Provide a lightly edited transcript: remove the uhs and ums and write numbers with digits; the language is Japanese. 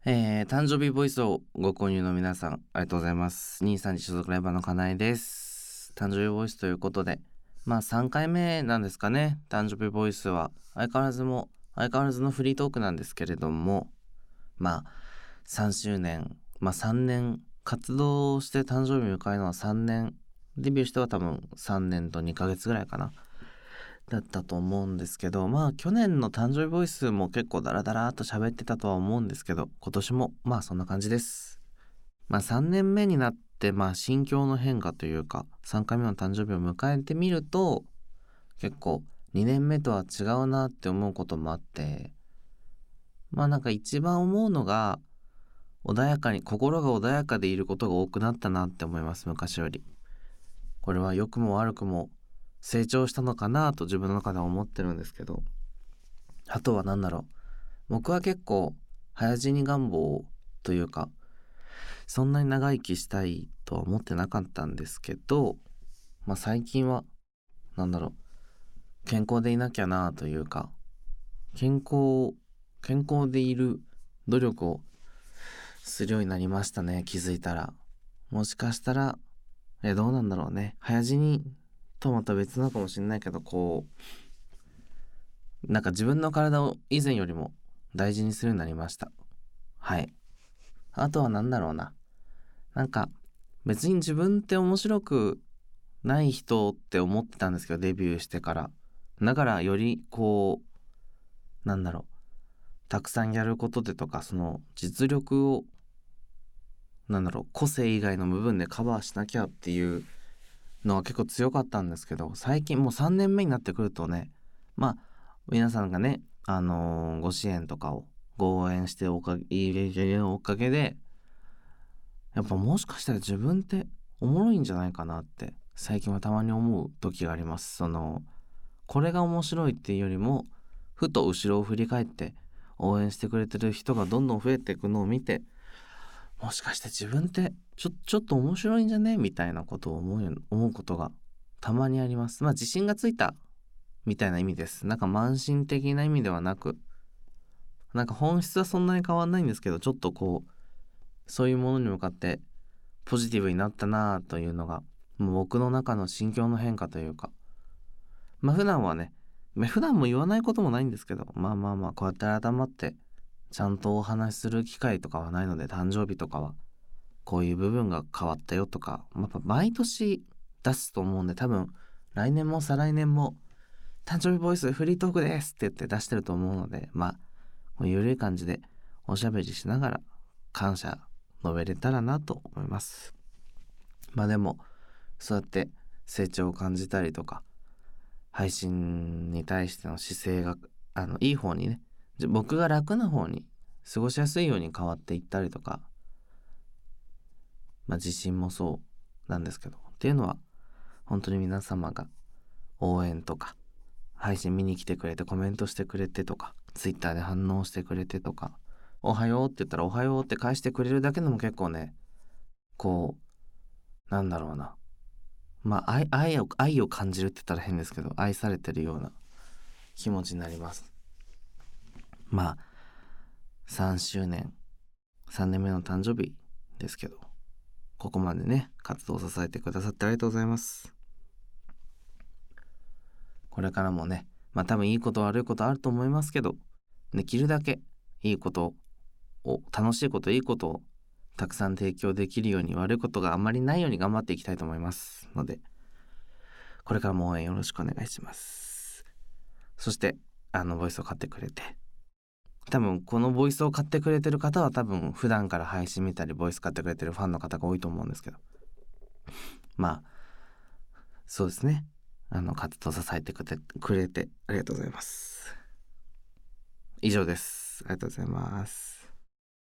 誕生日ボイスをご購入の皆さん、ありがとうございます。23時所属ライバーのかなえです。誕生日ボイスということで、3回目なんですかね。誕生日ボイスは相変わらずのフリートークなんですけれども、3周年、3年、活動して誕生日を迎えるのは3年、デビューしては多分3年と2ヶ月ぐらいかな。だったと思うんですけど、去年の誕生日ボイスも結構ダラダラーっと喋ってたとは思うんですけど、今年もそんな感じです。3年目になって心境の変化というか、3回目の誕生日を迎えてみると、結構2年目とは違うなって思うこともあって、一番思うのが、心が穏やかでいることが多くなったなって思います、昔より。これは良くも悪くも成長したのかなと自分の中では思ってるんですけど、あとは僕は結構早死に願望というか、そんなに長生きしたいとは思ってなかったんですけど、最近は健康でいなきゃなというか、健康でいる努力をするようになりましたね。気づいたら。もしかしたらどうなんだろうね。早死にとまた別なのかもしれないけど、自分の体を以前よりも大事にするようになりました。はい。あとは別に自分って面白くない人って思ってたんですけど、デビューしてから。だからよりたくさんやることでとか、その実力を個性以外の部分でカバーしなきゃっていうのは結構強かったんですけど、最近もう3年目になってくるとね、皆さんがね、ご支援とかをご応援しておかげで、やっぱもしかしたら自分っておもろいんじゃないかなって最近はたまに思う時があります。これが面白いっていうよりも、ふと後ろを振り返って応援してくれてる人がどんどん増えていくのを見て、もしかして自分ってちょっと面白いんじゃねみたいなことを思うことがたまにあります。自信がついたみたいな意味です。慢心的な意味ではなく、本質はそんなに変わんないんですけど、ちょっとそういうものに向かってポジティブになったなというのが、もう僕の中の心境の変化というか、普段はね、普段も言わないこともないんですけど、こうやって改まってちゃんとお話しする機会とかはないので、誕生日とかはこういう部分が変わったよとか、やっぱ毎年出すと思うんで、多分来年も再来年も誕生日ボイスフリートークですって言って出してると思うので、ゆるい感じでおしゃべりしながら感謝述べれたらなと思います。でもそうやって成長を感じたりとか、配信に対しての姿勢がいい方にね、僕が楽な方に過ごしやすいように変わっていったりとか、自信もそうなんですけどっていうのは、本当に皆様が応援とか配信見に来てくれてコメントしてくれてとか、ツイッターで反応してくれてとか、おはようって言ったらおはようって返してくれるだけでも結構ね、なんだろうな、愛を感じるって言ったら変ですけど、愛されてるような気持ちになります。3周年3年目の誕生日ですけど、ここまでね活動を支えてくださってありがとうございます。これからもね、多分いいこと悪いことあると思いますけど、できるだけいいことを、楽しいこと、いいことをたくさん提供できるように、悪いことがあんまりないように頑張っていきたいと思いますので、これからも応援よろしくお願いします。そしてボイスを買ってくれて、多分このボイスを買ってくれてる方は多分普段から配信見たりボイス買ってくれてるファンの方が多いと思うんですけど、そうですね、活動支えてくれてありがとうございます。以上です。ありがとうございます。